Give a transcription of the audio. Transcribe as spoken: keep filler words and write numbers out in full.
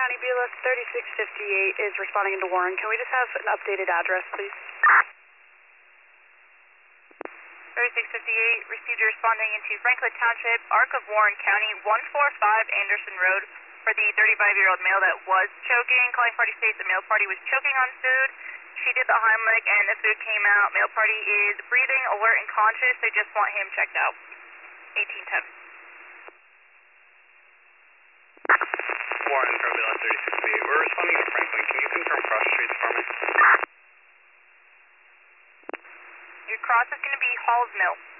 County, B L S thirty-six fifty-eight is responding into Warren. Can we just have an updated address, please? thirty-six fifty-eight, received you responding into Franklin Township, Arc of Warren County, one forty-five Anderson Road, for the thirty-five-year-old male that was choking. Calling party states the male party was choking on food. She did the Heimlich and the food came out. Male party is breathing, alert, and conscious. They just want him checked out. eighteen ten. Warren, Charlie Left thirty-six fifty-eight. We're responding to Franklin. Can you confirm cross streets for me? Your cross is going to be Halls Mill.